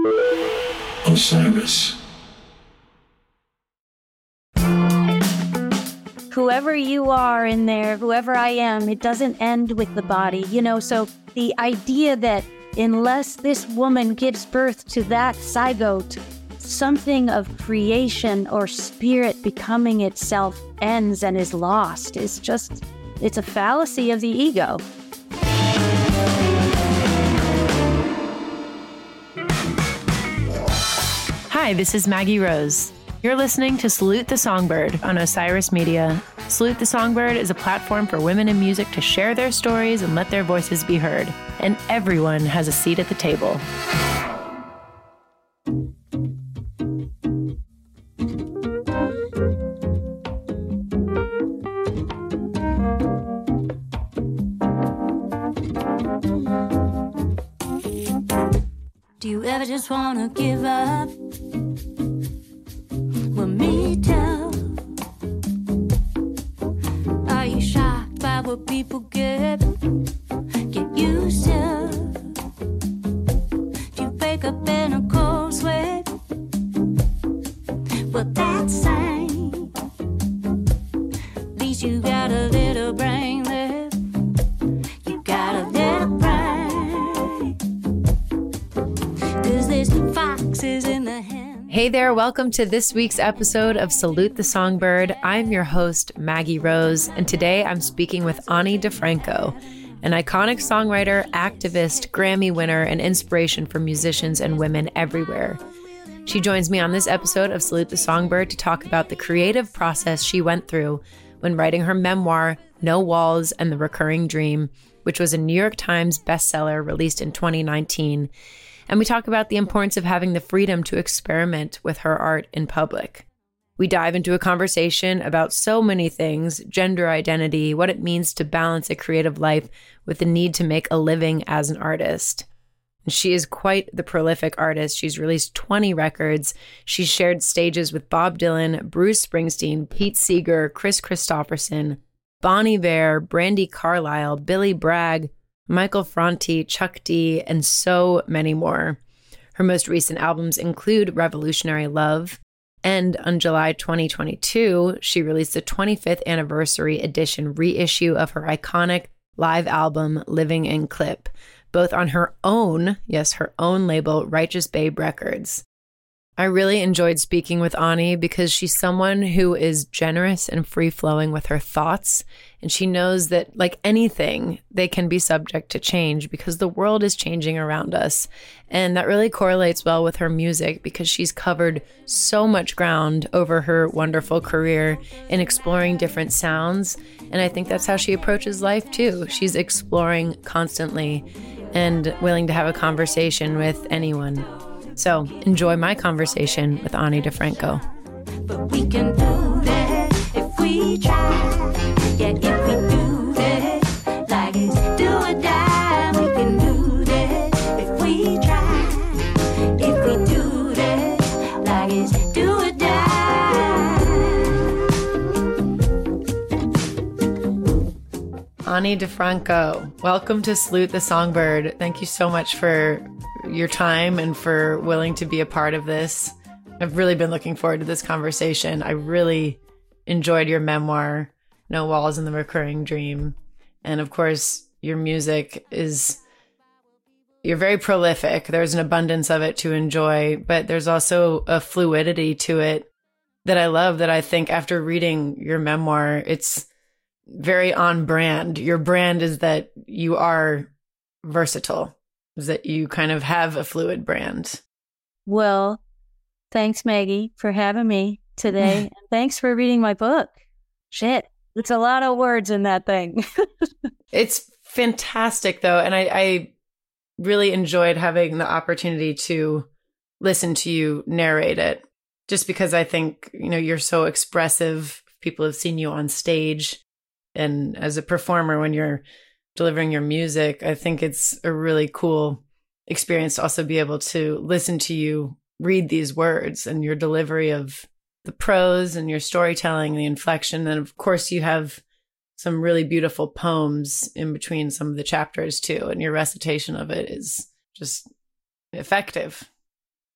Osiris. Whoever you are in there, whoever I am, it doesn't end with the body, so the idea that unless this woman gives birth to that zygote, something of creation or spirit becoming itself ends and is lost is just, it's a fallacy of the ego. Hi, this is Maggie Rose. You're listening to Salute the Songbird on Osiris Media. Salute the Songbird is a platform for women in music to share their stories and let their voices be heard. And everyone has a seat at the table. Do you ever just want to give up? Well, me too. Are you shocked by what people get used to? Do you wake up in a cold sweat? Well, that's same. At least you got a little brain left. You got a little brain. 'Cause there's foxes in the hen. Hey there, welcome to this week's episode of Salute the Songbird. I'm your host, Maggie Rose, and today I'm speaking with Ani DiFranco, an iconic songwriter, activist, Grammy winner, and inspiration for musicians and women everywhere. She joins me on this episode of Salute the Songbird to talk about the creative process she went through when writing her memoir, No Walls and the Recurring Dream, which was a New York Times bestseller released in 2019. And we talk about the importance of having the freedom to experiment with her art in public. We dive into a conversation about so many things: gender identity, what it means to balance a creative life with the need to make a living as an artist. And she is quite the prolific artist. She's released 20 records. She's shared stages with Bob Dylan, Bruce Springsteen, Pete Seeger, Chris Christopherson, Bon Iver, Brandi Carlile, Billy Bragg, Michael Franti, Chuck D, and so many more. Her most recent albums include Revolutionary Love, and on July 2022, she released the 25th anniversary edition reissue of her iconic live album, Living in Clip, both on her own label, Righteous Babe Records. I really enjoyed speaking with Ani because she's someone who is generous and free-flowing with her thoughts, and she knows that, like anything, they can be subject to change because the world is changing around us. And that really correlates well with her music because she's covered so much ground over her wonderful career in exploring different sounds, and I think that's how she approaches life too. She's exploring constantly and willing to have a conversation with anyone. So enjoy my conversation with Ani DiFranco. But we can do that if we try. Yeah, if we do that, like it's do or die. We can do that if we try. If we do that, like it's do or die. Ani DiFranco, welcome to Salute the Songbird. Thank you so much for your time and for willing to be a part of this. I've really been looking forward to this conversation. I really enjoyed your memoir, No Walls and the Recurring Dream. And of course, your music you're very prolific. There's an abundance of it to enjoy, but there's also a fluidity to it that I love, that I think after reading your memoir, it's very on brand. Your brand is that you are versatile, is that you kind of have a fluid brand. Well, thanks, Maggie, for having me today. And thanks for reading my book. Shit, it's a lot of words in that thing. It's fantastic, though. And I really enjoyed having the opportunity to listen to you narrate it, just because I think, you're so expressive. People have seen you on stage. And as a performer, when you're delivering your music, I think it's a really cool experience to also be able to listen to you read these words and your delivery of the prose and your storytelling, the inflection. And of course, you have some really beautiful poems in between some of the chapters too. And your recitation of it is just effective.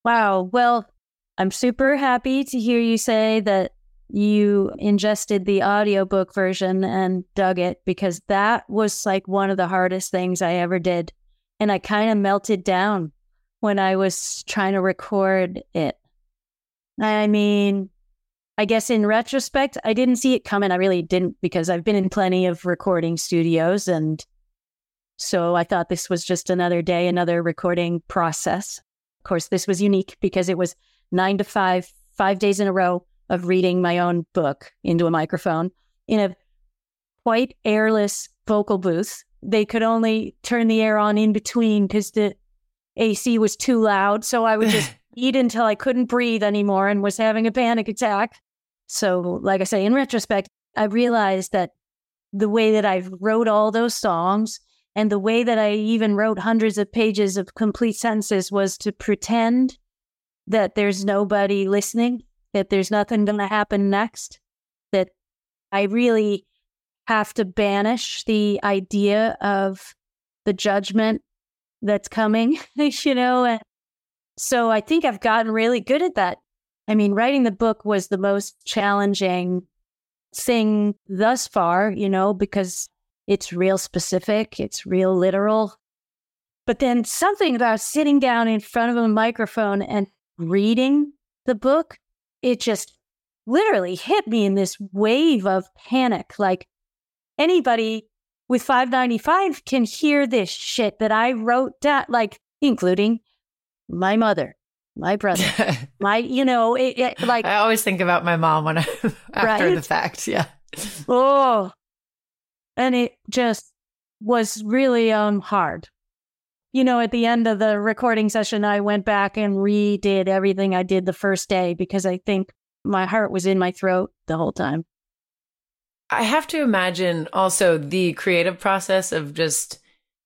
Wow. Well, I'm super happy to hear you say that you ingested the audiobook version and dug it, because that was like one of the hardest things I ever did. And I kind of melted down when I was trying to record it. I mean, I guess in retrospect, I didn't see it coming. I really didn't, because I've been in plenty of recording studios. And so I thought this was just another day, another recording process. Of course, this was unique because it was 9 to 5, 5 days in a row of reading my own book into a microphone in a quite airless vocal booth. They could only turn the air on in between because the AC was too loud. So I would just eat until I couldn't breathe anymore and was having a panic attack. So, like I say, in retrospect, I realized that the way that I wrote all those songs and the way that I even wrote hundreds of pages of complete sentences was to pretend that there's nobody listening, that there's nothing going to happen next, that I really have to banish the idea of the judgment that's coming, And so I think I've gotten really good at that. I mean, writing the book was the most challenging thing thus far, because it's real specific, it's real literal. But then something about sitting down in front of a microphone and reading the book, it just literally hit me in this wave of panic. Like, anybody with 595 can hear this shit that I wrote down, like, including my mother, my brother, like, I always think about my mom when after right? the fact. Yeah. Oh, and it just was really hard. At the end of the recording session, I went back and redid everything I did the first day because I think my heart was in my throat the whole time. I have to imagine also the creative process of just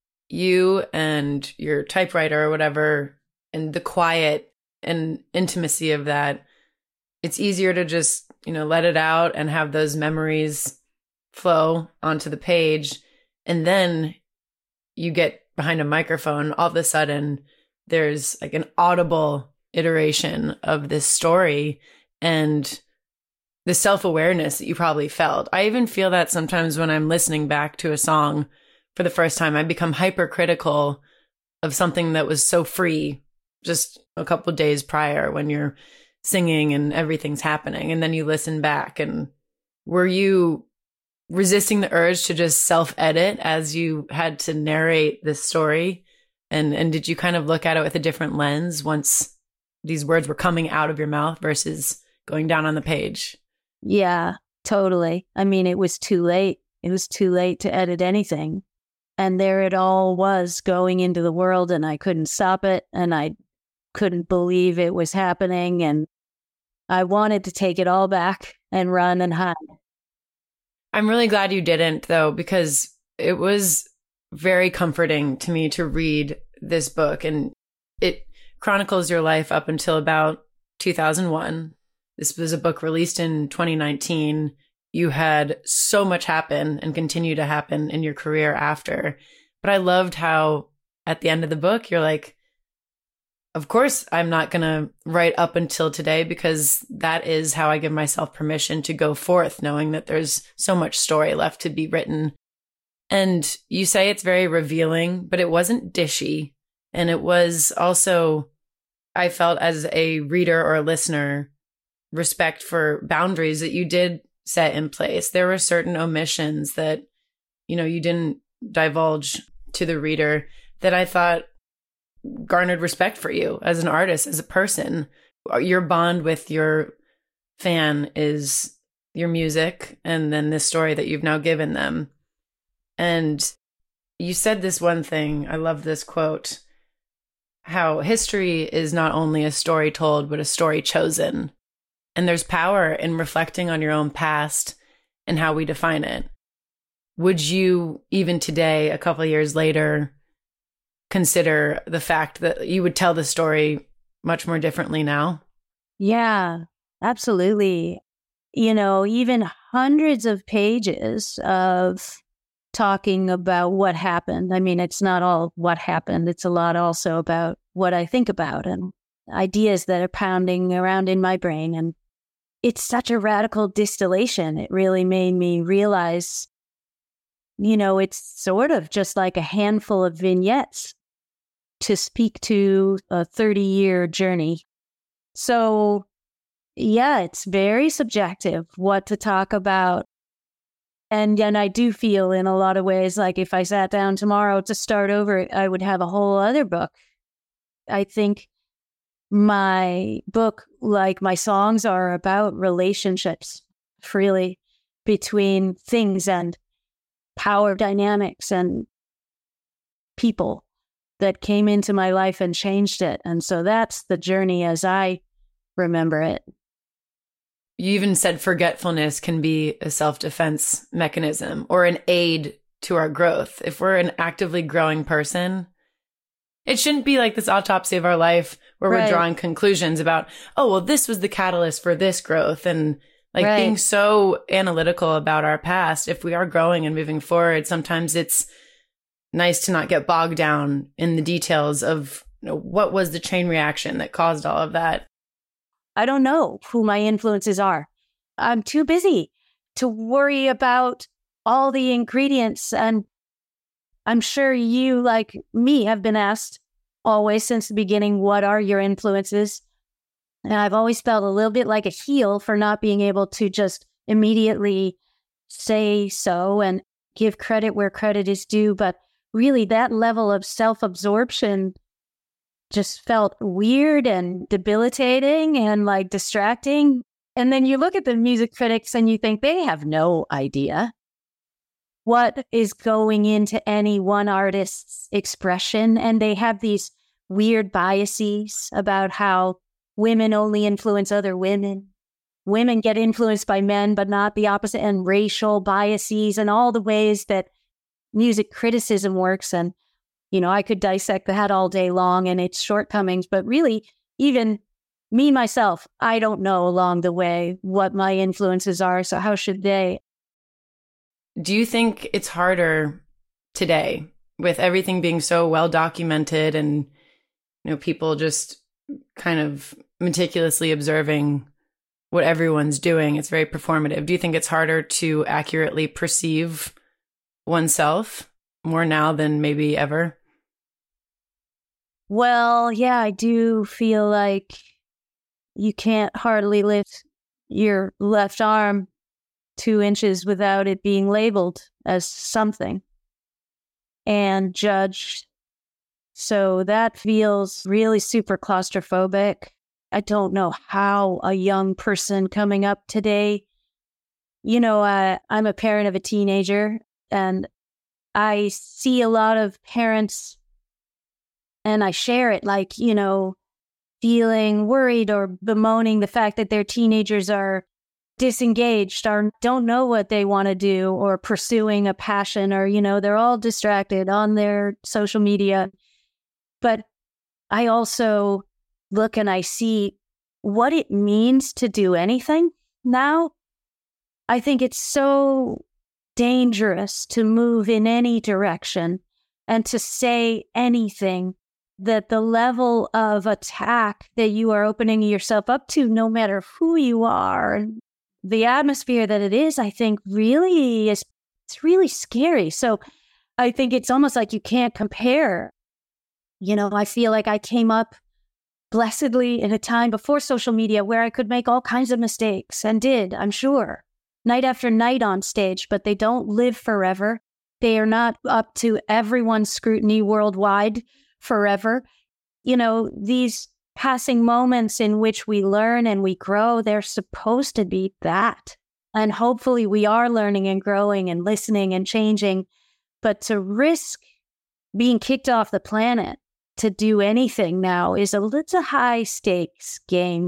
you and your typewriter or whatever, and the quiet and intimacy of that. It's easier to just, let it out and have those memories flow onto the page. And then you get behind a microphone, all of a sudden there's like an audible iteration of this story and the self-awareness that you probably felt. I even feel that sometimes when I'm listening back to a song for the first time, I become hypercritical of something that was so free just a couple of days prior when you're singing and everything's happening. And then you listen back. And were you resisting the urge to just self-edit as you had to narrate this story? And did you kind of look at it with a different lens once these words were coming out of your mouth versus going down on the page? Yeah, totally. I mean, it was too late. It was too late to edit anything. And there it all was going into the world, and I couldn't stop it. And I couldn't believe it was happening. And I wanted to take it all back and run and hide. I'm really glad you didn't, though, because it was very comforting to me to read this book. And it chronicles your life up until about 2001. This was a book released in 2019. You had so much happen and continue to happen in your career after. But I loved how at the end of the book, you're like, of course, I'm not going to write up until today because that is how I give myself permission to go forth, knowing that there's so much story left to be written. And you say it's very revealing, but it wasn't dishy. And it was also, I felt as a reader or a listener, respect for boundaries that you did set in place. There were certain omissions that, you didn't divulge to the reader that I thought garnered respect for you as an artist, as a person. Your bond with your fan is your music and then this story that you've now given them. And you said this one thing, I love this quote, how history is not only a story told, but a story chosen. And there's power in reflecting on your own past and how we define it. Would you, even today, a couple of years later, consider the fact that you would tell the story much more differently now? Yeah, absolutely. Even hundreds of pages of talking about what happened. I mean, it's not all what happened. It's a lot also about what I think about. And ideas that are pounding around in my brain. And it's such a radical distillation. It really made me realize, it's sort of just like a handful of vignettes to speak to a 30-year journey. So, yeah, it's very subjective what to talk about. And I do feel in a lot of ways like if I sat down tomorrow to start over, I would have a whole other book. I think my book, like my songs, are about relationships, really, between things and power dynamics and people that came into my life and changed it. And so that's the journey as I remember it. You even said forgetfulness can be a self-defense mechanism or an aid to our growth. If we're an actively growing person, it shouldn't be like this autopsy of our life where we're drawing conclusions about, oh, well, this was the catalyst for this growth. And like being so analytical about our past, if we are growing and moving forward, sometimes it's nice to not get bogged down in the details of what was the chain reaction that caused all of that. I don't know who my influences are. I'm too busy to worry about all the ingredients. And I'm sure you, like me, have been asked always since the beginning, what are your influences? And I've always felt a little bit like a heel for not being able to just immediately say so and give credit where credit is due. But really, that level of self-absorption just felt weird and debilitating and like distracting. And then you look at the music critics and you think they have no idea what is going into any one artist's expression. And they have these weird biases about how women only influence other women. Women get influenced by men, but not the opposite, and racial biases and all the ways that music criticism works. And I could dissect that all day long and its shortcomings, but really, even me, myself, I don't know along the way what my influences are. So how should they? Do you think it's harder today with everything being so well documented and, people just kind of meticulously observing what everyone's doing? It's very performative. Do you think it's harder to accurately perceive oneself more now than maybe ever? Well, yeah, I do feel like you can't hardly lift your left arm 2 inches without it being labeled as something and judged. So that feels really super claustrophobic. I don't know how a young person coming up today, I'm a parent of a teenager, and I see a lot of parents, and I share it, like, feeling worried or bemoaning the fact that their teenagers are disengaged or don't know what they want to do or pursuing a passion, or, they're all distracted on their social media. But I also look and I see what it means to do anything now. I think it's so dangerous to move in any direction and to say anything, that the level of attack that you are opening yourself up to, no matter who you are, and the atmosphere that it is, I think it's really scary. So I think it's almost like you can't compare. I feel like I came up blessedly in a time before social media where I could make all kinds of mistakes, and did, I'm sure, night after night on stage, but they don't live forever. They are not up to everyone's scrutiny worldwide forever. These passing moments in which we learn and we grow, they're supposed to be that. And hopefully we are learning and growing and listening and changing. But to risk being kicked off the planet to do anything now it's a high stakes game,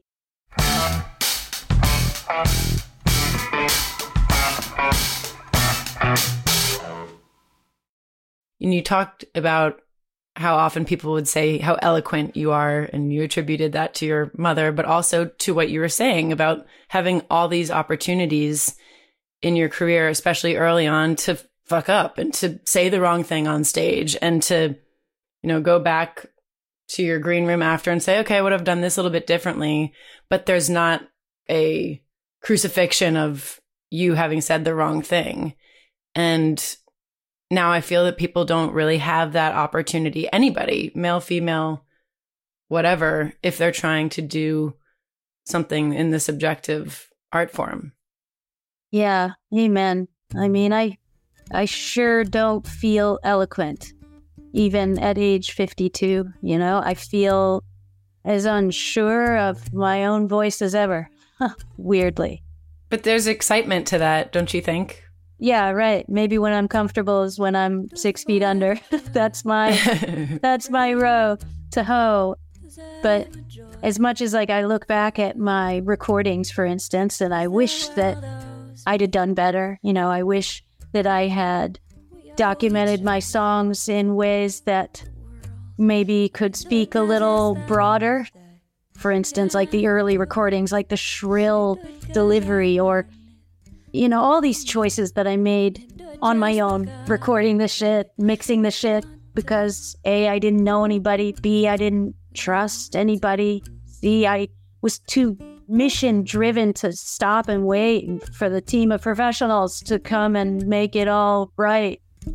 And you talked about how often people would say how eloquent you are, and you attributed that to your mother, but also to what you were saying about having all these opportunities in your career, especially early on, to fuck up and to say the wrong thing on stage and to, go back to your green room after and say, okay, I would have done this a little bit differently, but there's not a crucifixion of you having said the wrong thing. And now I feel that people don't really have that opportunity, anybody, male, female, whatever, if they're trying to do something in the subjective art form. Yeah, amen. I mean, I sure don't feel eloquent, even at age 52. You know, I feel as unsure of my own voice as ever, weirdly. But there's excitement to that, don't you think? Yeah, right. Maybe when I'm comfortable is when I'm 6 feet under. That's my row to hoe. But as much as like I look back at my recordings, for instance, and I wish that I'd have done better. You know, I wish that I had documented my songs in ways that maybe could speak a little broader. For instance, like the early recordings, like the shrill delivery, or, you know, all these choices that I made on my own, recording the shit, mixing the shit, because A, I didn't know anybody, B, I didn't trust anybody, C, I was too mission driven to stop and wait for the team of professionals to come and make it all right.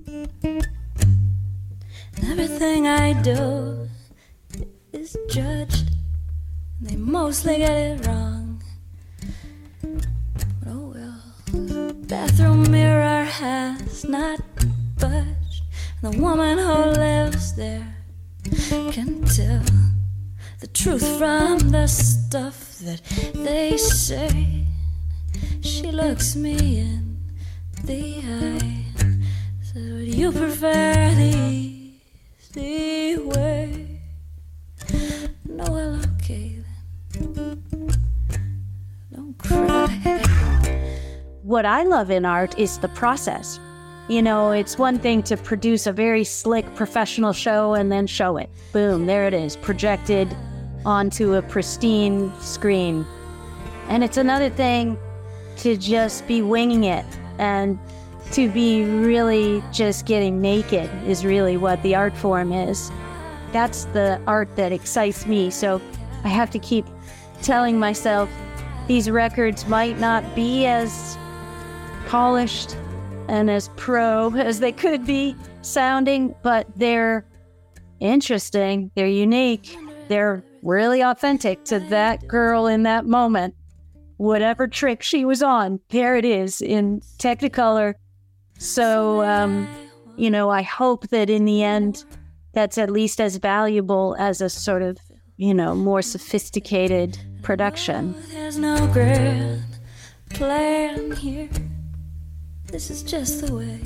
Everything I do is judged. They mostly get it wrong. But oh well. Bathroom mirror has not budged. The woman who lives there can tell the truth from the stuff that they say. She looks me in the eye. So would you prefer the easy way? No, well, okay then. Don't cry. What I love in art is the process. You know, it's one thing to produce a very slick professional show and then show it. Boom, there it is, projected onto a pristine screen. And it's another thing to just be winging it, and to be really just getting naked is really what the art form is. That's the art that excites me. So I have to keep telling myself these records might not be as polished and as pro as they could be sounding, but they're interesting, they're unique, they're really authentic to that girl in that moment. Whatever trick she was on, there it is in Technicolor. So, you know, I hope that in the end, that's at least as valuable as a sort of, you know, more sophisticated production. There's no grand plan here. This is just the way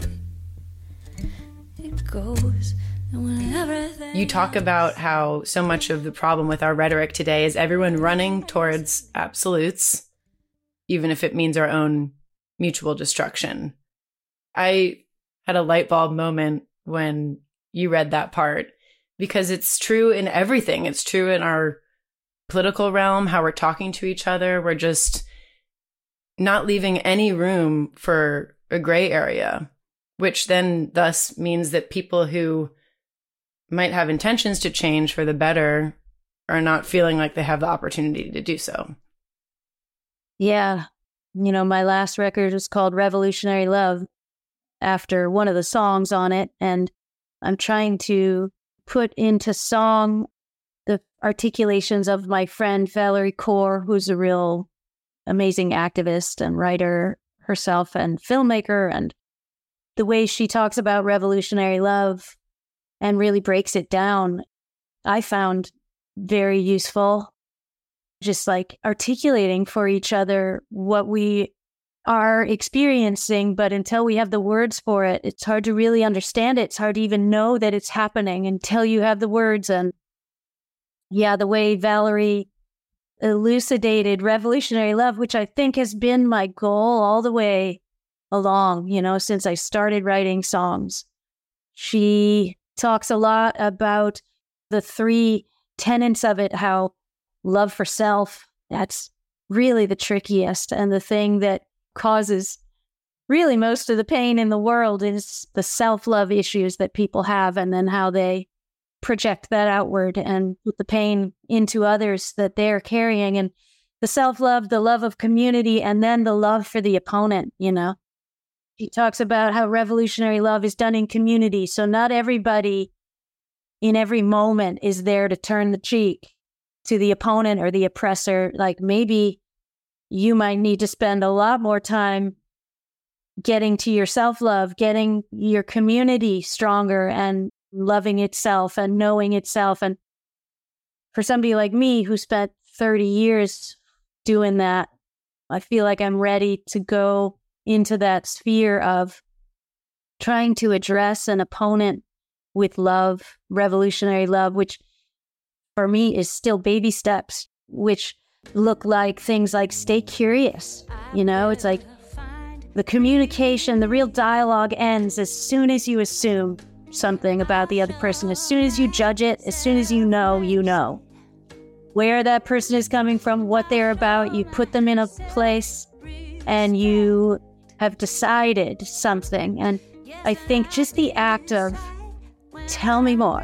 it goes. And when everything... You talk about how so much of the problem with our rhetoric today is everyone running towards absolutes, even if it means our own mutual destruction. I had a light bulb moment when you read that part, because it's true in everything. It's true in our political realm, how we're talking to each other. We're just not leaving any room for a gray area, which then thus means that people who might have intentions to change for the better are not feeling like they have the opportunity to do so. Yeah. You know, my last record is called Revolutionary Love, after one of the songs on it. And I'm trying to put into song the articulations of my friend Valerie Kaur, who's a real amazing activist and writer herself and filmmaker, and the way she talks about revolutionary love and really breaks it down, I found very useful. Just like articulating for each other what we are experiencing, but until we have the words for it, it's hard to really understand it. It's hard to even know that it's happening until you have the words. And yeah, the way Valerie elucidated revolutionary love, which I think has been my goal all the way along, you know, since I started writing songs. She talks a lot about the 3 tenets of it, how love for self, that's really the trickiest, and the thing that causes really most of the pain in the world is the self-love issues that people have, and then how they project that outward and put the pain into others that they're carrying. And the self-love, the love of community, and then the love for the opponent, you know. He talks about how revolutionary love is done in community. So not everybody in every moment is there to turn the cheek to the opponent or the oppressor. Like maybe you might need to spend a lot more time getting to your self-love, getting your community stronger and loving itself and knowing itself. And for somebody like me who spent 30 years doing that, I feel like I'm ready to go into that sphere of trying to address an opponent with love, revolutionary love, which for me is still baby steps, which look like things like stay curious. You know, it's like the communication, the real dialogue ends as soon as you assume something about the other person. As soon as you judge it, as soon as you know where that person is coming from, what they're about, you put them in a place and you have decided something. And I think just the act of tell me more,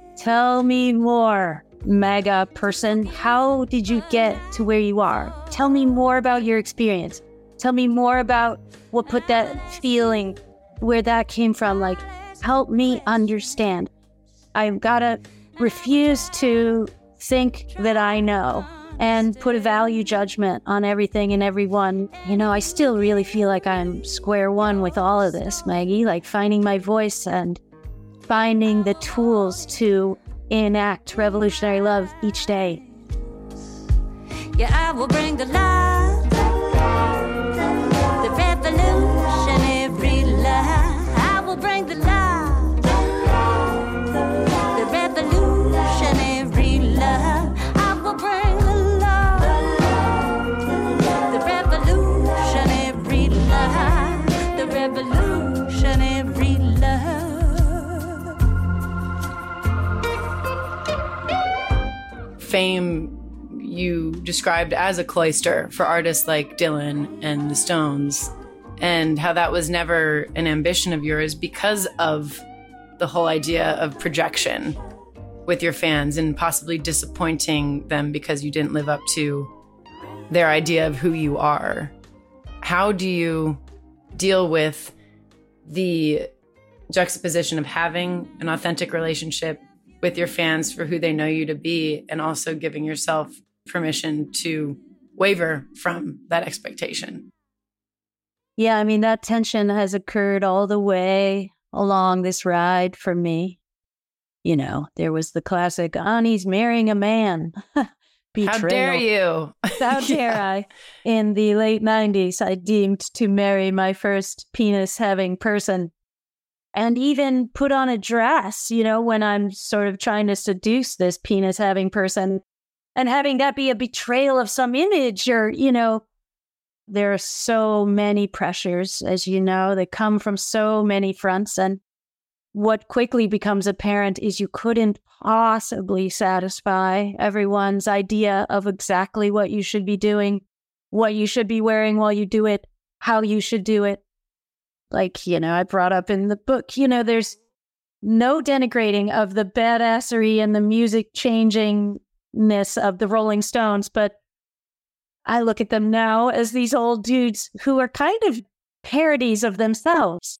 MAGA person, how did you get to where you are? Tell me more about your experience. Tell me more about what put that feeling, where that came from. Like, help me understand. I've got to refuse to think that I know and put a value judgment on everything and everyone. You know, I still really feel like I'm square one with all of this, Maggie, like finding my voice and finding the tools to enact revolutionary love each day. Yeah, I will bring the love, the revolutionary love. I will bring the love, the revolutionary love. I will bring the love, the revolutionary love, the revolutionary love. Fame you described as a cloister for artists like Dylan and the Stones, and how that was never an ambition of yours because of the whole idea of projection with your fans and possibly disappointing them because you didn't live up to their idea of who you are. How do you deal with the juxtaposition of having an authentic relationship with your fans for who they know you to be, and also giving yourself permission to waver from that expectation? Yeah, I mean, that tension has occurred all the way along this ride for me. You know, there was the classic, Ani's marrying a man. Betrayal. How dare you? How dare I? In the late 90s, I deemed to marry my first penis-having person. And even put on a dress, you know, when I'm sort of trying to seduce this penis-having person. And having that be a betrayal of some image, or, you know, there are so many pressures, as you know, that come from so many fronts. And what quickly becomes apparent is you couldn't possibly satisfy everyone's idea of exactly what you should be doing, what you should be wearing while you do it, how you should do it. Like, you know, I brought up in the book, you know, there's no denigrating of the badassery and the music changingness of the Rolling Stones, but I look at them now as these old dudes who are kind of parodies of themselves.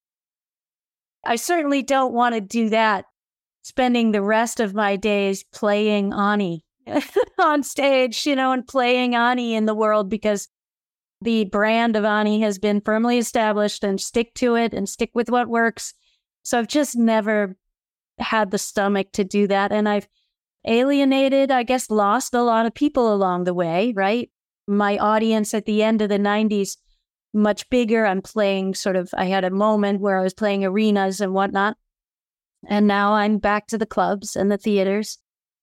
I certainly don't want to do that, spending the rest of my days playing Ani on stage, you know, and playing Ani in the world, because the brand of Ani has been firmly established, and stick to it and stick with what works. So I've just never had the stomach to do that. And I've alienated, I guess, lost a lot of people along the way, right? My audience at the end of the 90s, much bigger. I'm playing I had a moment where I was playing arenas and whatnot. And now I'm back to the clubs and the theaters.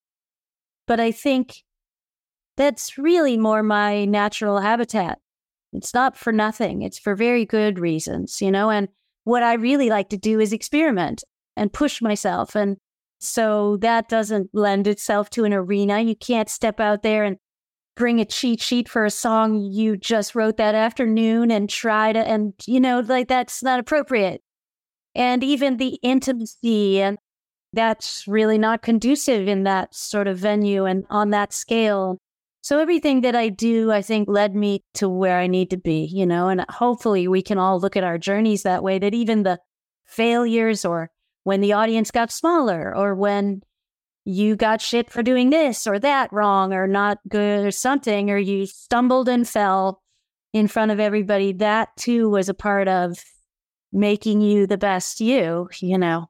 But I think that's really more my natural habitat. It's not for nothing. It's for very good reasons, you know? And what I really like to do is experiment and push myself. And so that doesn't lend itself to an arena. You can't step out there and bring a cheat sheet for a song you just wrote that afternoon and try to, and, you know, like, that's not appropriate. And even the intimacy and that's really not conducive in that sort of venue and on that scale. So everything that I do, I think, led me to where I need to be, and hopefully we can all look at our journeys that way, that even the failures, or when the audience got smaller, or when you got shit for doing this or that wrong or not good or something, or you stumbled and fell in front of everybody, that too was a part of making you the best you know.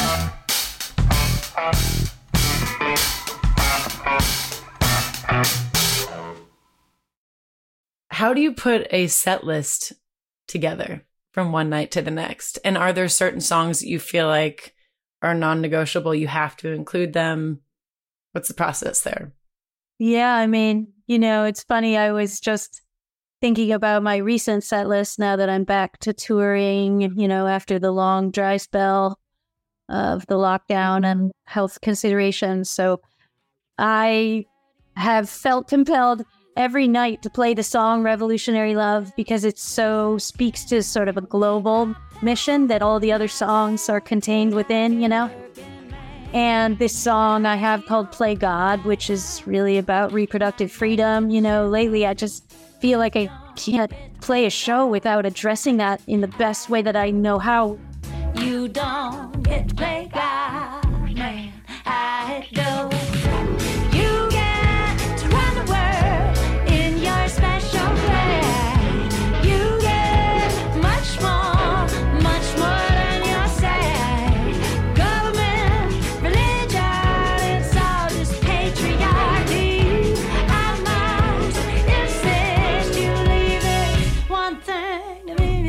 How do you put a set list together from one night to the next? And are there certain songs that you feel like are non-negotiable? You have to include them. What's the process there? Yeah, I mean, it's funny. I was just thinking about my recent set list now that I'm back to touring, after the long dry spell of the lockdown and health considerations. So I have felt compelled every night to play the song Revolutionary Love, because it so speaks to sort of a global mission that all the other songs are contained within, And this song I have called Play God, which is really about reproductive freedom. Lately I just feel like I can't play a show without addressing that in the best way that I know how. You don't get to play God, man. I don't. You get to run the world in your special way. You get much more than your say. Government, religion, it's all just patriarchy. I must insist you leave it one thing to me.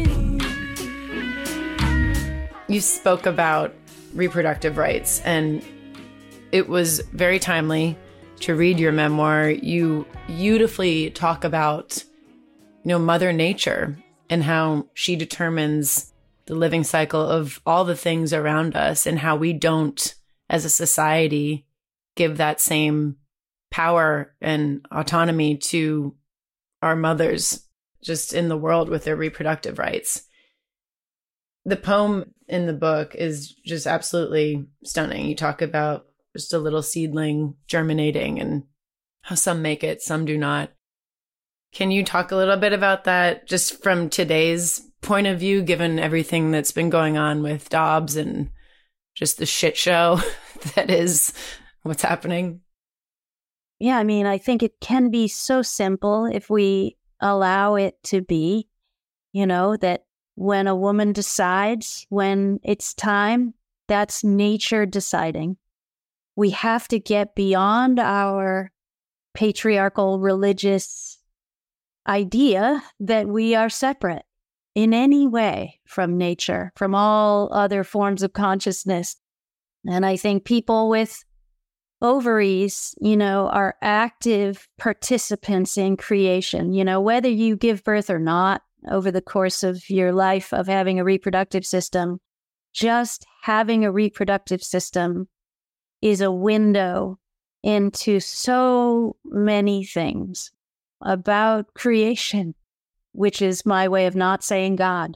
You spoke about reproductive rights, and it was very timely to read your memoir. You beautifully talk about, Mother Nature and how she determines the living cycle of all the things around us, and how we don't, as a society, give that same power and autonomy to our mothers just in the world with their reproductive rights. The poem in the book is just absolutely stunning. You talk about just a little seedling germinating and how some make it, some do not. Can you talk a little bit about that just from today's point of view, given everything that's been going on with Dobbs and just the shit show that is what's happening? Yeah, I mean, I think it can be so simple if we allow it to be, that when a woman decides when it's time, that's nature deciding. We have to get beyond our patriarchal religious idea that we are separate in any way from nature, from all other forms of consciousness. And I think people with ovaries, are active participants in creation, whether you give birth or not over the course of your life of having a reproductive system. Just having a reproductive system is a window into so many things about creation, which is my way of not saying God,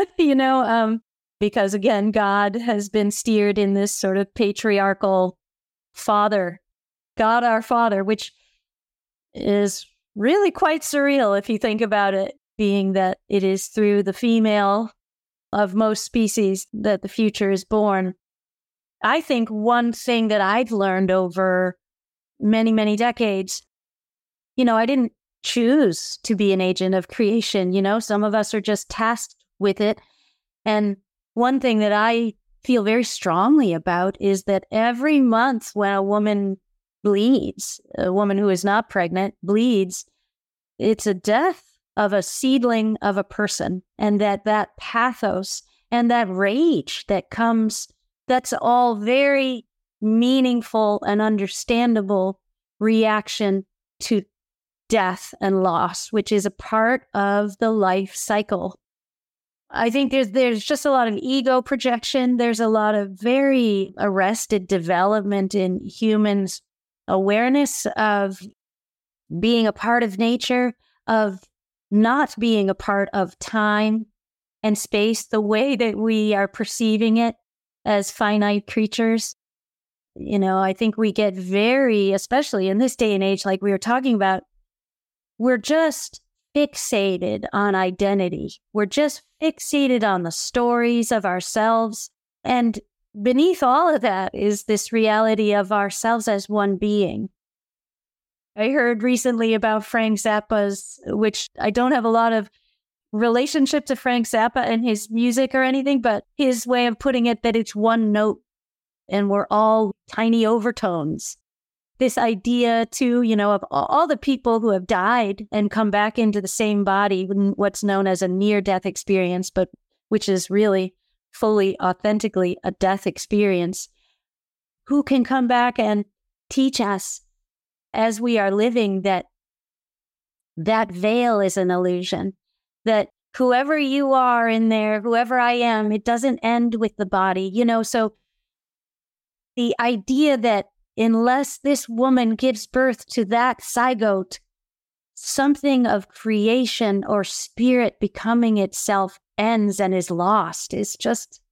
because again, God has been steered in this sort of patriarchal Father, God our Father, which is really quite surreal if you think about it, being that it is through the female of most species that the future is born. I think one thing that I've learned over many, many decades, I didn't choose to be an agent of creation. Some of us are just tasked with it. And one thing that I feel very strongly about is that every month when a woman bleeds, a woman who is not pregnant bleeds, it's a death of a seedling of a person, and that pathos and that rage that comes, that's all very meaningful and understandable reaction to death and loss, which is a part of the life cycle. I think there's just a lot of ego projection. There's a lot of very arrested development in humans' awareness of being a part of nature, of not being a part of time and space the way that we are perceiving it as finite creatures. I think we get very, especially in this day and age, like we were talking about, we're just fixated on identity. We're just fixated on the stories of ourselves. And beneath all of that is this reality of ourselves as one being. I heard recently about Frank Zappa's, which I don't have a lot of relationship to Frank Zappa and his music or anything, but his way of putting it that it's one note and we're all tiny overtones. This idea too, of all the people who have died and come back into the same body, what's known as a near-death experience, but which is really fully, authentically a death experience, who can come back and teach us as we are living that veil is an illusion, that whoever you are in there, whoever I am, it doesn't end with the body, so the idea that unless this woman gives birth to that zygote, something of creation or spirit becoming itself ends and is lost. It's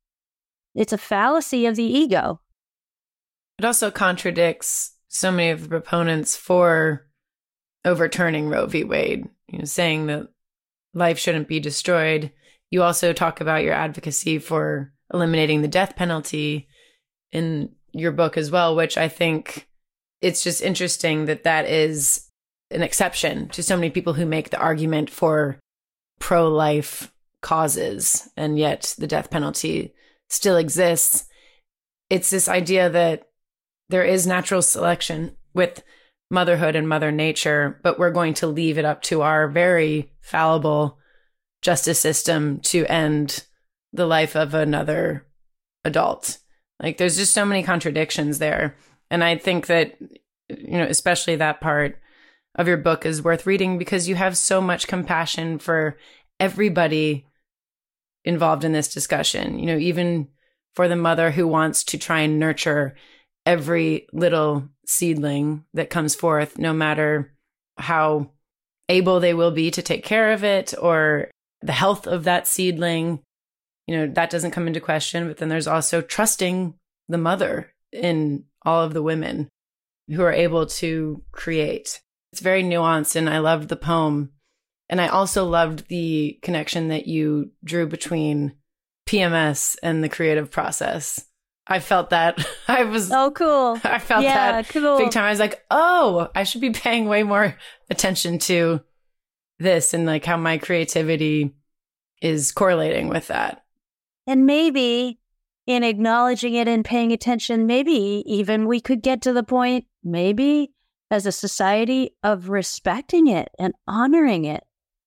a fallacy of the ego. It also contradicts so many of the proponents for overturning Roe v. Wade, saying that life shouldn't be destroyed. You also talk about your advocacy for eliminating the death penalty in your book as well, which I think it's just interesting that is an exception to so many people who make the argument for pro-life causes, and yet the death penalty still exists. It's this idea that there is natural selection with motherhood and Mother Nature, but we're going to leave it up to our very fallible justice system to end the life of another adult. Like, there's just so many contradictions there. And I think that, especially that part of your book is worth reading because you have so much compassion for everybody involved in this discussion, even for the mother who wants to try and nurture every little seedling that comes forth, no matter how able they will be to take care of it or the health of that seedling. That doesn't come into question. But then there's also trusting the mother in all of the women who are able to create. It's very nuanced, and I loved the poem. And I also loved the connection that you drew between PMS and the creative process. I felt that. Oh, cool. I felt that cool. Big time. I was like, oh, I should be paying way more attention to this and like how my creativity is correlating with that. And maybe in acknowledging it and paying attention, maybe even we could get to the point, maybe as a society, of respecting it and honoring it.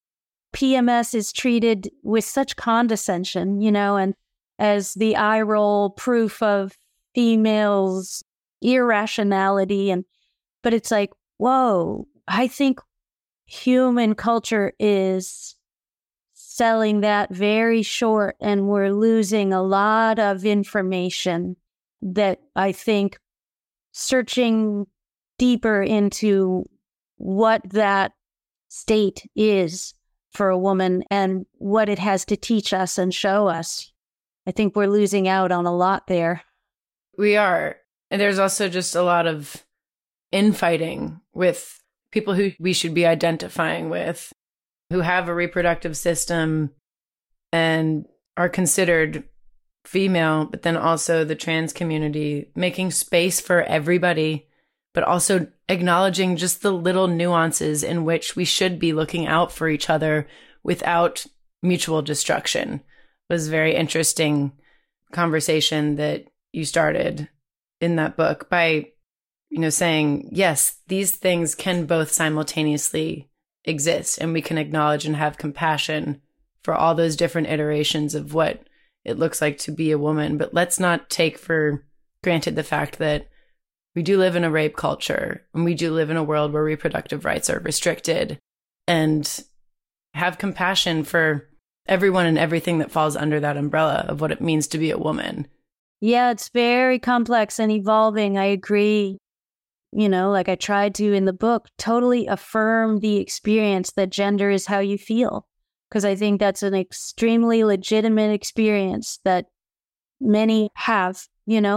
PMS is treated with such condescension, and as the eye roll proof of females' irrationality. But it's like, whoa, I think human culture is selling that very short, and we're losing a lot of information that I think searching deeper into what that state is for a woman and what it has to teach us and show us. I think we're losing out on a lot there. We are. And there's also just a lot of infighting with people who we should be identifying with, who have a reproductive system and are considered female, but then also the trans community, making space for everybody, but also acknowledging just the little nuances in which we should be looking out for each other without mutual destruction. It was a very interesting conversation that you started in that book by, saying, yes, these things can both simultaneously exist, and we can acknowledge and have compassion for all those different iterations of what it looks like to be a woman. But let's not take for granted the fact that we do live in a rape culture, and we do live in a world where reproductive rights are restricted, and have compassion for everyone and everything that falls under that umbrella of what it means to be a woman. Yeah, it's very complex and evolving. I agree. Like I tried to in the book, totally affirm the experience that gender is how you feel. Because I think that's an extremely legitimate experience that many have,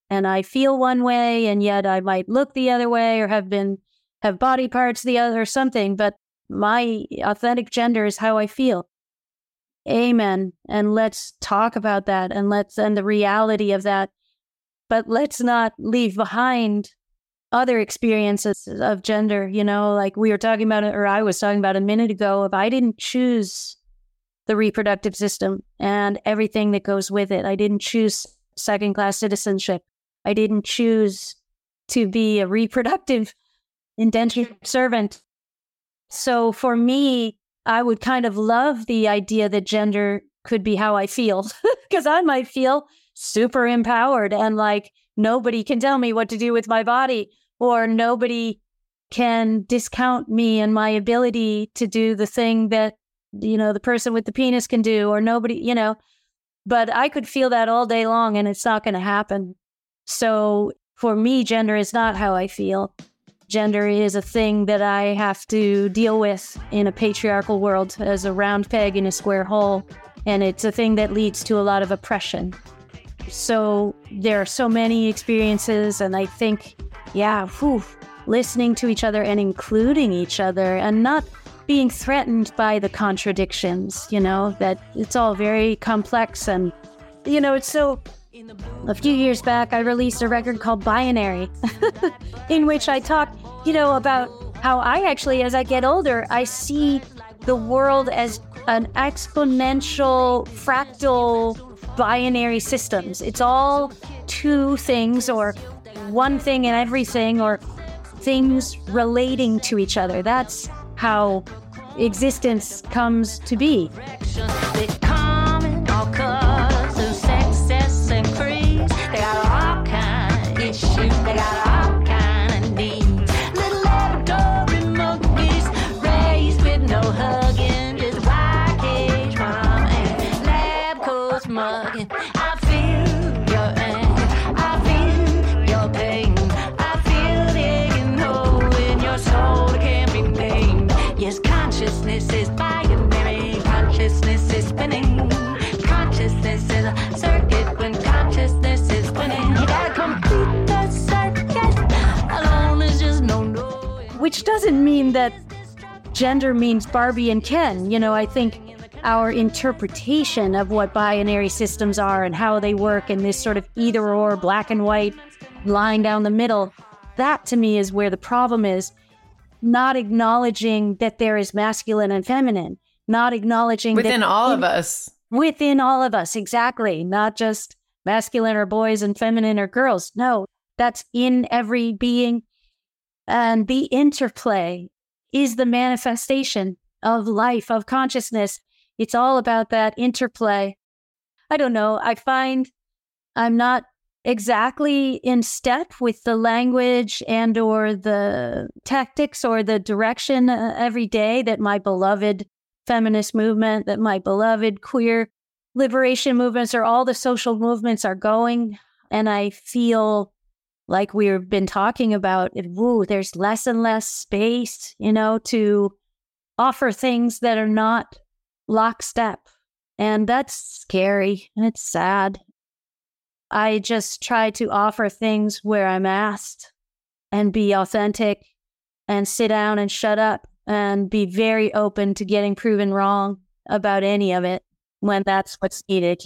And I feel one way, and yet I might look the other way or have body parts the other or something. But my authentic gender is how I feel. Amen. And let's talk about that and the reality of that. But let's not leave behind other experiences of gender, like we were talking about it, or I was talking about a minute ago, if I didn't choose the reproductive system and everything that goes with it. I didn't choose second-class citizenship. I didn't choose to be a reproductive indentured servant. So for me, I would kind of love the idea that gender could be how I feel, because I might feel super empowered and like nobody can tell me what to do with my body, or nobody can discount me and my ability to do the thing that, the person with the penis can do, or nobody, but I could feel that all day long and it's not going to happen. So for me, gender is not how I feel. Gender is a thing that I have to deal with in a patriarchal world as a round peg in a square hole. And it's a thing that leads to a lot of oppression. So there are so many experiences, and I think, listening to each other and including each other and not being threatened by the contradictions, that it's all very complex. And, it's so... A few years back, I released a record called Binary, in which I talk, about how I actually, as I get older, I see the world as an exponential, fractal, binary systems. It's all two things, or one thing and everything, or things relating to each other. That's how existence comes to be. They got all kind of issues, they got all kind of needs. Little laboratory monkeys raised with no hugging, just white cage mom and lab coats mugging. I feel your anger, I feel your pain, I feel the aching hole in your soul that can't be named. Yes, consciousness is binary, consciousness is spinning, consciousness is a circuit when consciousness is spinning. You gotta complete the circuit, alone is just no. Which doesn't mean that gender means Barbie and Ken. I think our interpretation of what binary systems are and how they work in this sort of either or, black and white line down the middle, that to me is where the problem is. Not acknowledging that there is masculine and feminine, not acknowledging within all of us. Within all of us, exactly. Not just masculine or boys and feminine or girls. No, that's in every being. And the interplay is the manifestation of life, of consciousness. It's all about that interplay. I don't know. I find I'm not exactly in step with the language and or the tactics or the direction every day that my beloved feminist movement, that my beloved queer liberation movements, or all the social movements are going. And I feel like we've been talking about it, there's less and less space, to offer things that are not lockstep. And that's scary and it's sad. I just try to offer things where I'm asked and be authentic and sit down and shut up and be very open to getting proven wrong about any of it when that's what's needed,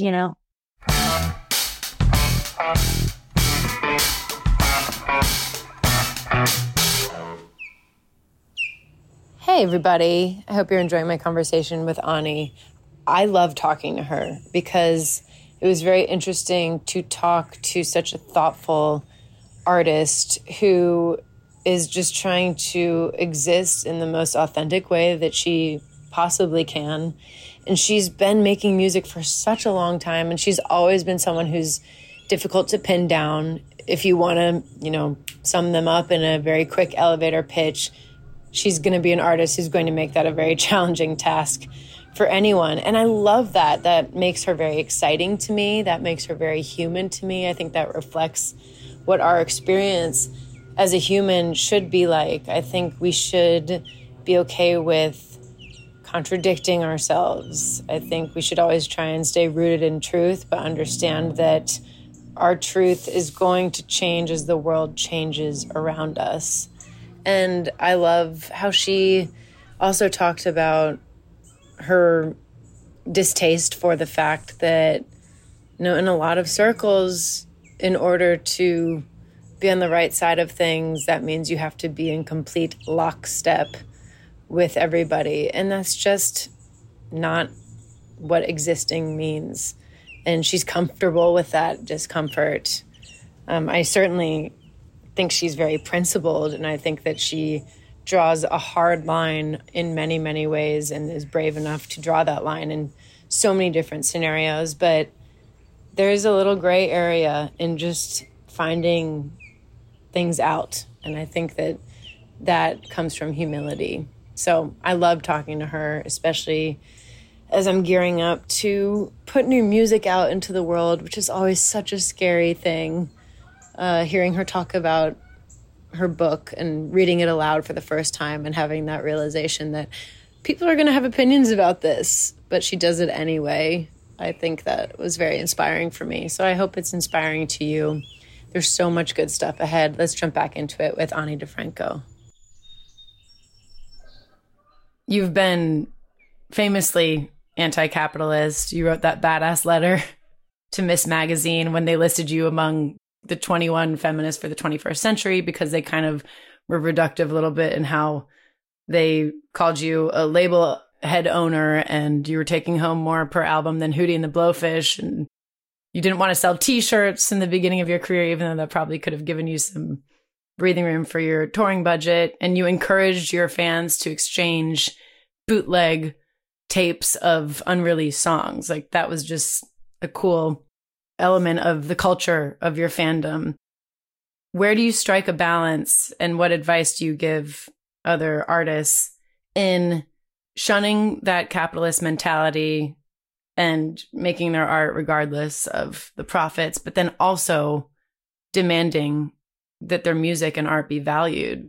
Hey, everybody. I hope you're enjoying my conversation with Ani. I love talking to her because it was very interesting to talk to such a thoughtful artist who is just trying to exist in the most authentic way that she possibly can. And she's been making music for such a long time, and she's always been someone who's difficult to pin down. If you want to, sum them up in a very quick elevator pitch, she's going to be an artist who's going to make that a very challenging task for anyone. And I love that. That makes her very exciting to me. That makes her very human to me. I think that reflects what our experience as a human should be like. I think we should be okay with contradicting ourselves. I think we should always try and stay rooted in truth, but understand that our truth is going to change as the world changes around us. And I love how she also talked about her distaste for the fact that, in a lot of circles, in order to be on the right side of things, that means you have to be in complete lockstep with everybody. And that's just not what existing means. And she's comfortable with that discomfort. I certainly think she's very principled, and I think that she draws a hard line in many, many ways and is brave enough to draw that line in so many different scenarios. But there's a little gray area in just finding things out. And I think that that comes from humility. So I love talking to her, especially as I'm gearing up to put new music out into the world, which is always such a scary thing. Hearing her talk about her book and reading it aloud for the first time and having that realization that people are going to have opinions about this, but she does it anyway. I think that was very inspiring for me. So I hope it's inspiring to you. There's so much good stuff ahead. Let's jump back into it with Ani DiFranco. You've been famously anti-capitalist. You wrote that badass letter to Miss Magazine when they listed you among the 21 feminists for the 21st century, because they kind of were reductive a little bit in how they called you a label head owner, and you were taking home more per album than Hootie and the Blowfish, and you didn't want to sell t-shirts in the beginning of your career, even though that probably could have given you some breathing room for your touring budget. And you encouraged your fans to exchange bootleg tapes of unreleased songs. Like, that was just a cool element of the culture of your fandom. Where do you strike a balance, and what advice do you give other artists in shunning that capitalist mentality and making their art regardless of the profits, but then also demanding that their music and art be valued?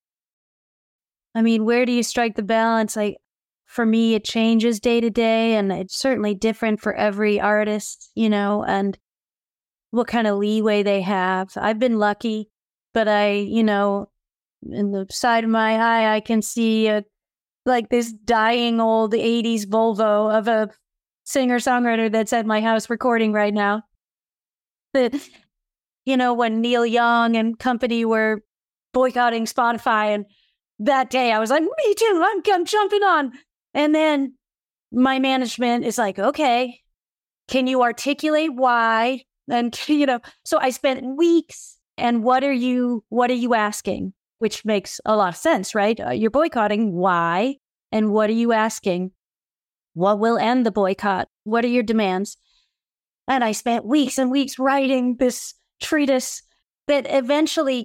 I mean, where do you strike the balance? For me, it changes day to day, and it's certainly different for every artist, and what kind of leeway they have. I've been lucky, but in the side of my eye, I can see this dying old 80s Volvo of a singer-songwriter that's at my house recording right now. That, when Neil Young and company were boycotting Spotify, and that day I was like, me too, I'm jumping on. And then my management is like, okay, can you articulate why? And, so I spent weeks. And what are you asking? Which makes a lot of sense, right? You're boycotting. Why? And what are you asking? What will end the boycott? What are your demands? And I spent weeks and weeks writing this treatise that eventually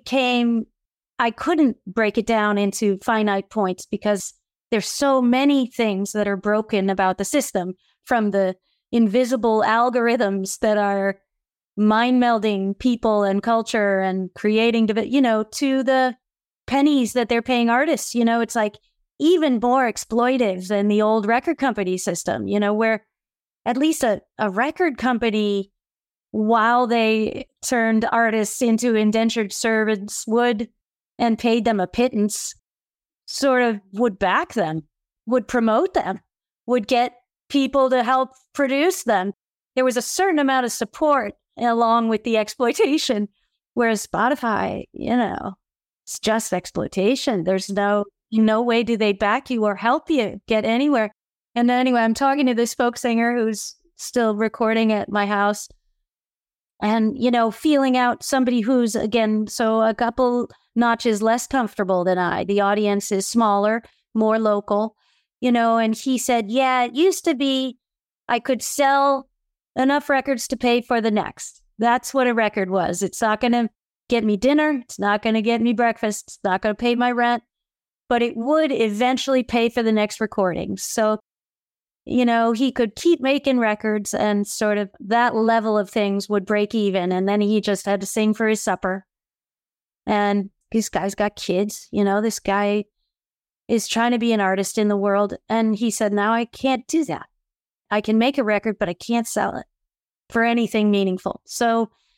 I couldn't break it down into finite points because there's so many things that are broken about the system, from the invisible algorithms that are mind-melding people and culture and creating, to the pennies that they're paying artists. It's like even more exploitive than the old record company system, where at least a record company, while they turned artists into indentured servants, and paid them a pittance, sort of would back them, would promote them, would get people to help produce them. There was a certain amount of support along with the exploitation, whereas Spotify, it's just exploitation. There's no way do they back you or help you get anywhere. And then anyway, I'm talking to this folk singer who's still recording at my house, and, feeling out somebody who's, again, so a couple notches less comfortable than I. The audience is smaller, more local, and he said, yeah, it used to be I could sell enough records to pay for the next. That's what a record was. It's not going to get me dinner. It's not going to get me breakfast. It's not going to pay my rent, but it would eventually pay for the next recording. So, he could keep making records, and sort of that level of things would break even. And then he just had to sing for his supper. And this guy's got kids. This guy is trying to be an artist in the world. And he said, now I can't do that. I can make a record, but I can't sell it for anything meaningful. So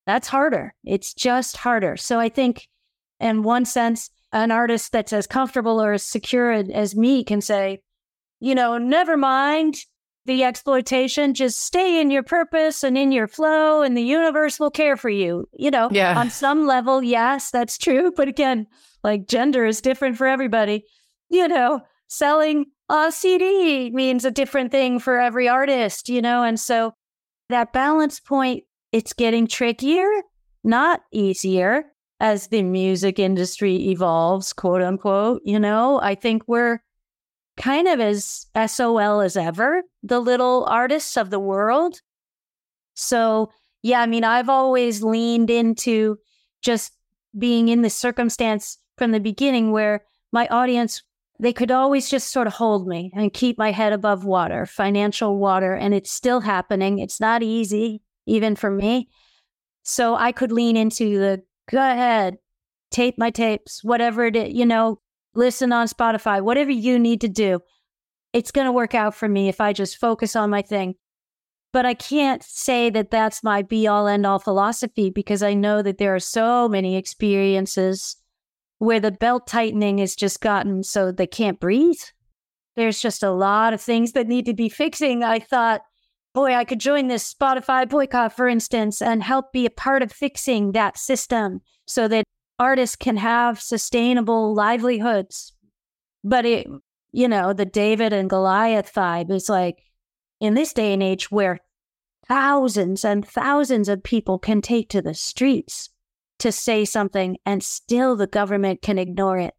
That's harder. It's just harder. So I think in one sense, an artist that's as comfortable or as secure as me can say, never mind the exploitation, just stay in your purpose and in your flow, and the universe will care for you. Yeah. On some level, yes, that's true. But again, like gender is different for everybody. Selling a CD means a different thing for every artist, and so that balance point, it's getting trickier, not easier as the music industry evolves, quote unquote. I think we're kind of as SOL as ever, the little artists of the world. So, yeah, I mean, I've always leaned into just being in the circumstance from the beginning where my audience, they could always just sort of hold me and keep my head above water, financial water, and it's still happening. It's not easy, even for me. So I could lean into the, go ahead, tape my tapes, whatever it is, listen on Spotify, whatever you need to do. It's going to work out for me if I just focus on my thing. But I can't say that that's my be-all, end-all philosophy, because I know that there are so many experiences where the belt tightening has just gotten so they can't breathe. There's just a lot of things that need to be fixing. I thought, boy, I could join this Spotify boycott, for instance, and help be a part of fixing that system so that artists can have sustainable livelihoods. But the David and Goliath vibe is like, in this day and age where thousands and thousands of people can take to the streets to say something and still the government can ignore it.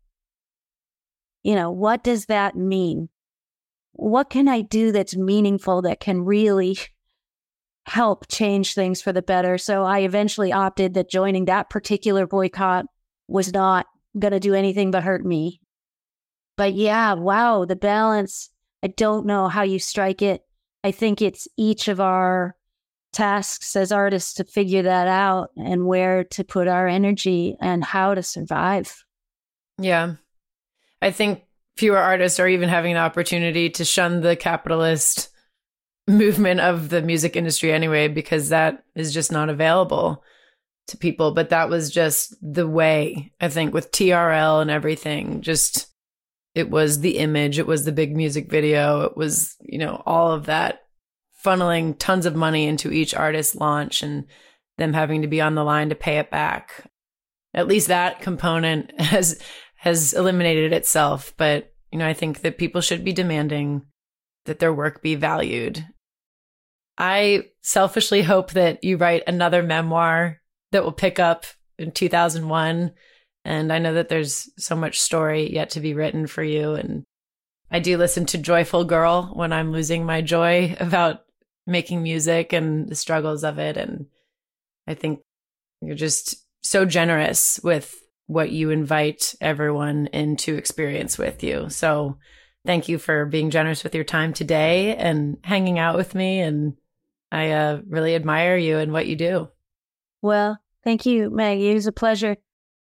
What does that mean? What can I do that's meaningful that can really help change things for the better? So I eventually opted that joining that particular boycott was not going to do anything but hurt me. But yeah, wow, the balance, I don't know how you strike it. I think it's each of our tasks as artists to figure that out and where to put our energy and how to survive. Yeah. I think fewer artists are even having an opportunity to shun the capitalist movement of the music industry anyway, because that is just not available to people. But that was just the way, I think, with TRL and everything. Just, it was the image, it was the big music video, it was, all of that, funneling tons of money into each artist's launch and them having to be on the line to pay it back. At least that component has eliminated itself. But, I think that people should be demanding that their work be valued. I selfishly hope that you write another memoir that will pick up in 2001. And I know that there's so much story yet to be written for you. And I do listen to Joyful Girl when I'm losing my joy about making music and the struggles of it. And I think you're just so generous with what you invite everyone into experience with you. So thank you for being generous with your time today and hanging out with me. And I really admire you and what you do. Well, thank you, Maggie. It was a pleasure.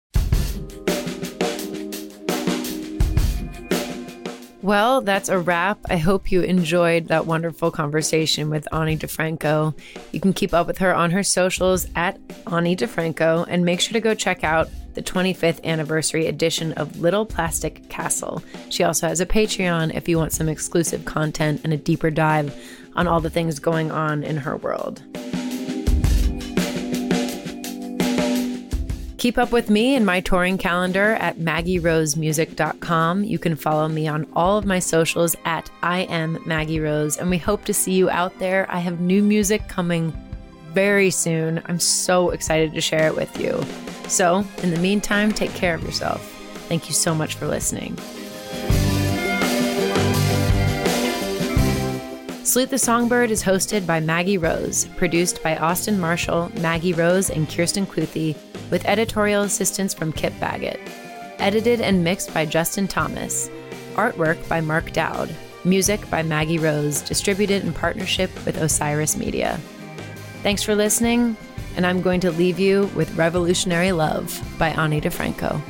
Well, that's a wrap. I hope you enjoyed that wonderful conversation with Ani DiFranco. You can keep up with her on her socials at Ani DiFranco, and make sure to go check out the 25th anniversary edition of Little Plastic Castle. She also has a Patreon if you want some exclusive content and a deeper dive on all the things going on in her world. Keep up with me and my touring calendar at maggierosemusic.com. You can follow me on all of my socials at I am Maggie Rose, and we hope to see you out there. I have new music coming very soon. I'm so excited to share it with you. So, in the meantime, take care of yourself. Thank you so much for listening. Salute the Songbird is hosted by Maggie Rose, produced by Austin Marshall, Maggie Rose, and Kirsten Cluthy, with editorial assistance from Kip Baggett. Edited and mixed by Justin Thomas. Artwork by Mark Dowd. Music by Maggie Rose, distributed in partnership with Osiris Media. Thanks for listening, and I'm going to leave you with Revolutionary Love by Ani DiFranco.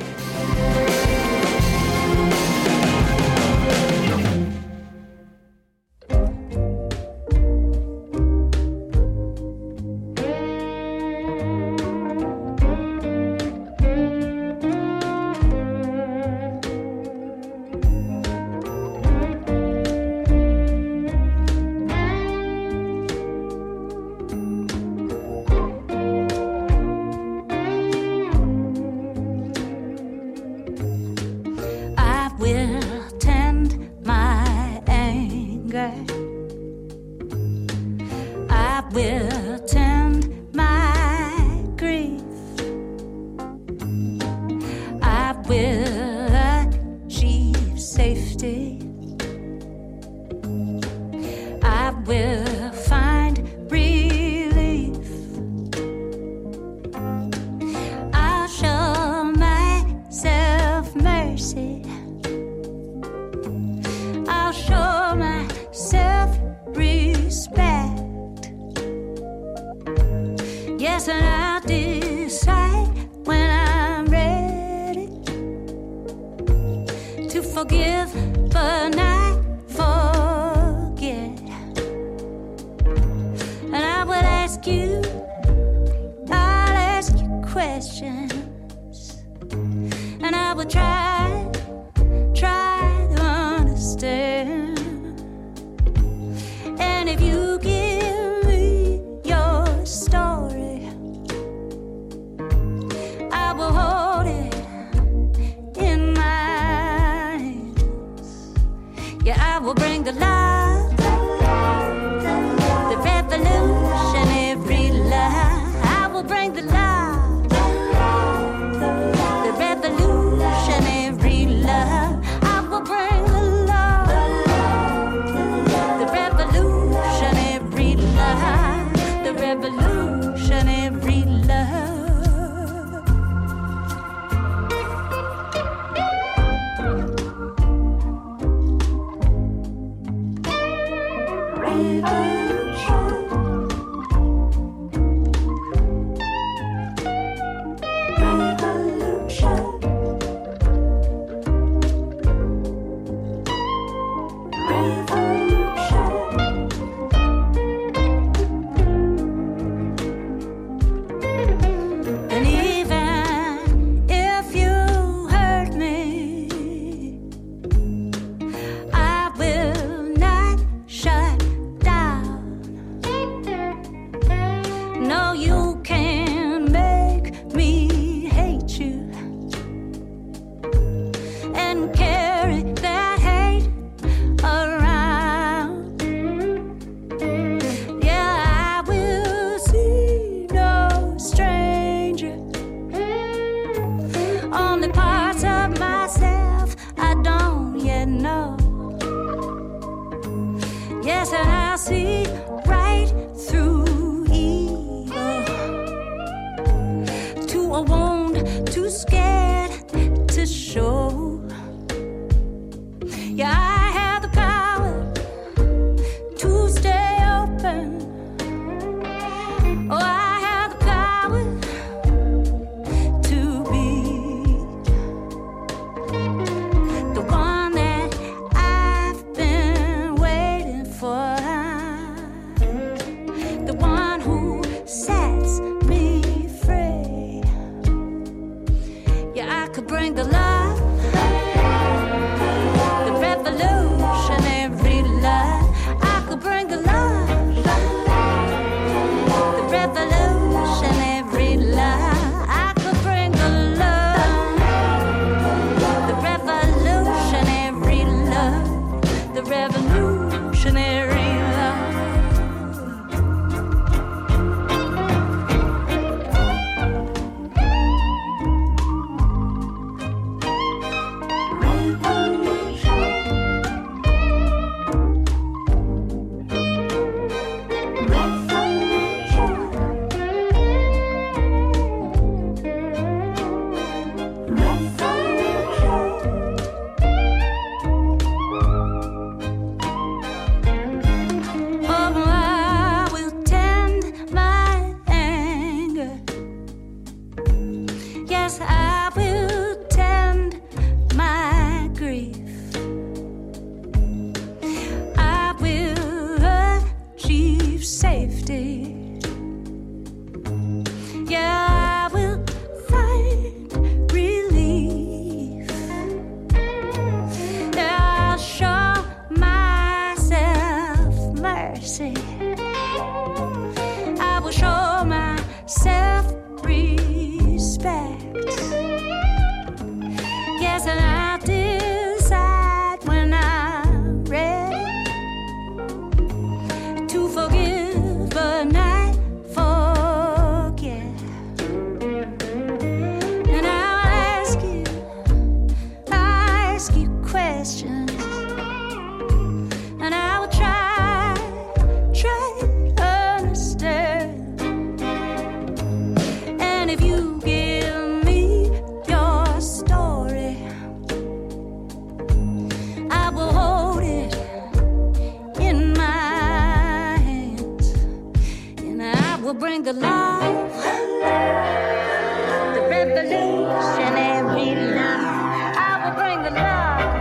will find relief. I'll show myself mercy. I'll show myself respect. Yes, and I'll decide when I'm ready to forgive but not forget. And I will ask you, I'll ask you questions, and I will try to understand. And if you give me your story, I will hold it in my hands. Yeah, I will bring the love, the revolutionary love. I will bring the love, the revolutionary love. I will bring the love, the revolutionary love, the revolutionary love. And even if you hurt me, I will not shut down. No, you can't make me hate you and carry that hate around. Yeah, I will see no stranger, only parts of myself I don't yet know. Yes, and I'll see right through evil, to a wound too scared to show. Yeah, I have the power to stay open. Oh, I have the power to be the one that I've been waiting for, the one who sets me free. Yeah, I could bring the love, the revolutionary love. I could bring the love, the revolutionary love. I could bring the love, the revolutionary love, the revolutionary love. the love, the revolutionary love. I will bring the love,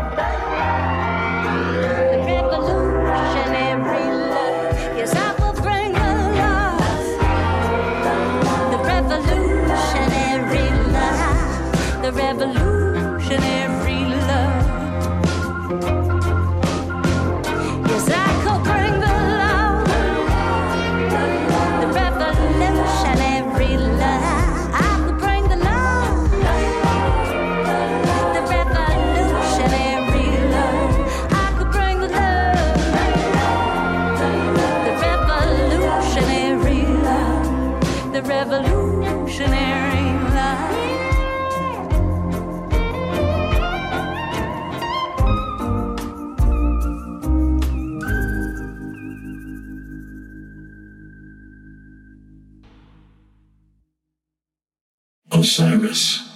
the revolutionary love. Yes, I will bring the love, the revolutionary love, the revolutionary love. Yes, I could bring the love, the revolutionary love. I could bring the love, the revolutionary love. I could bring the love, the revolutionary love, the revolutionary love. Osiris.